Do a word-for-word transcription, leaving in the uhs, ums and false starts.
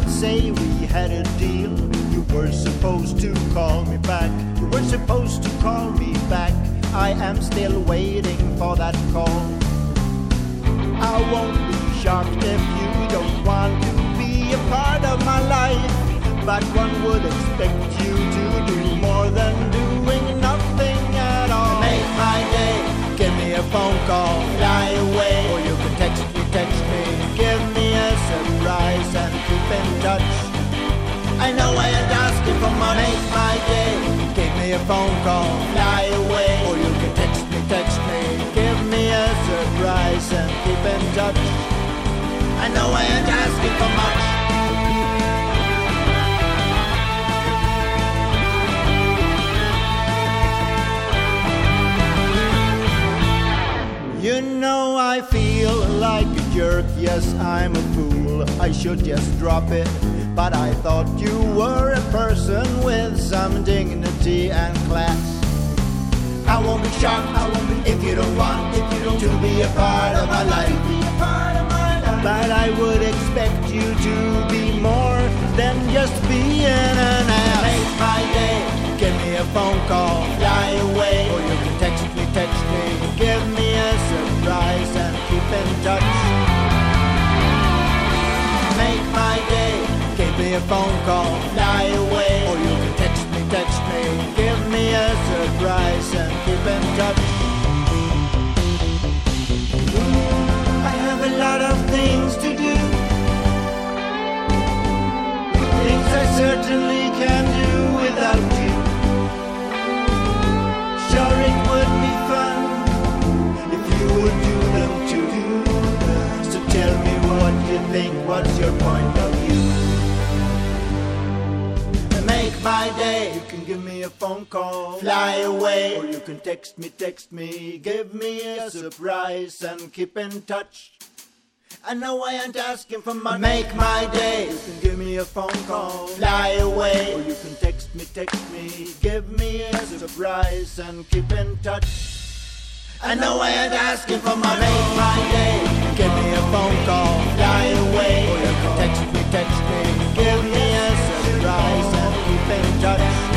might say we had a deal. You were supposed to call me back. You were supposed to call me back. I am still waiting for that call. I won't be shocked if you don't want to be a part of my life, but one would expect you to do more than doing nothing at all. Make my day, give me a phone call, fly away, or you can text me, text me, give me a surprise and keep in touch. I know I ain't asking for money. Make my day, give me a phone call, fly away, or you can text me, text me, give me a surprise and keep in touch. I know I ain't asking for much. You know I feel like a jerk, yes I'm a fool, I should just drop it. But I thought you were a person with some dignity and class. I won't be shocked, I won't be if you don't want, if you don't to be a part of my life. But I would expect you to be more than just being an ass. Make my day, give me a phone call, fly away, or you can text me, text me, give me a surprise and keep in touch. Make my day, give me a phone call, fly away, or you can text me, text me, give me a surprise and keep in touch. I have a lot of things to do, things I certainly can't do without you. Sure it would be fun if you would do them too. So tell me what you think, what's your point of view? Make my day, you can give me a phone call, fly away, or you can text me, text me, give me a surprise and keep in touch. I know I ain't asking for money. Make my day, you can give me a phone call, fly away, or you can text me, text me, give me a surprise and keep in touch. I know I ain't asking for money. Make my day, give me a phone call, fly away, or you can text me, text me, give me a surprise and keep in touch.